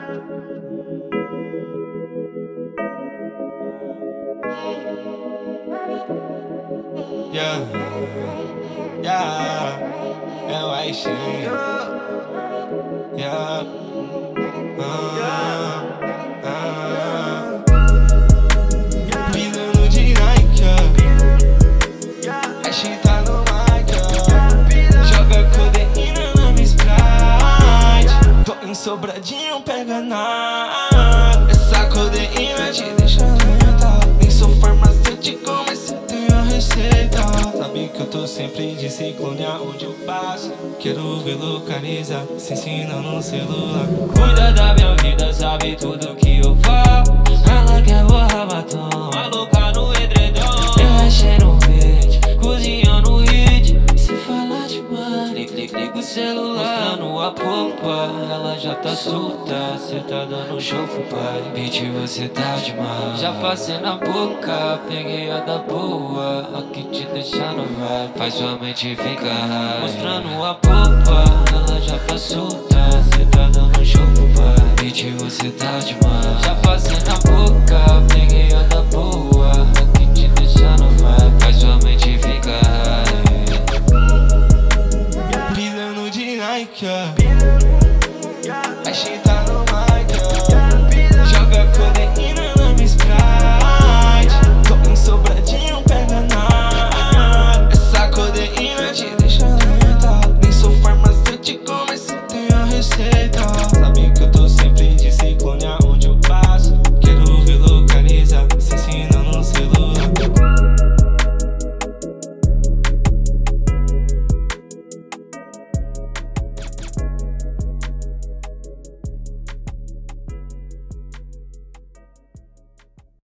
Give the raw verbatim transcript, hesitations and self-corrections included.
Yeah, yeah, é o Aishi. Yeah, ah, ah. Pisando de Nike, Aishi tá no mic, joga codeína na minha Sprite. Tô em Sobradinho, pega nada. Essa codeína te deixa lenta. Nem sou farmacêutico, mas cê tem a receita. Sabe que eu tô sempre de ciclone aonde eu passo. Quero ver localizar, se ensina no celular. Cuida da minha vida, sabe tudo que eu faço. Ela quer borrar batom, maluca no edredom. Eu achei no beat, cozinha no hit. Se falar demais, liga, liga, liga o celular. Mostrando a polpa, ela já tá solta. Cê tá dando show pro pai, bitch, você tá demais. Já passei na boca, peguei a da boa. A que te deixa no vibe, faz sua mente ficar high. Mostrando a polpa, ela já tá solta. Cê tá dando show pro pai, bitch, você tá demais. Já passei na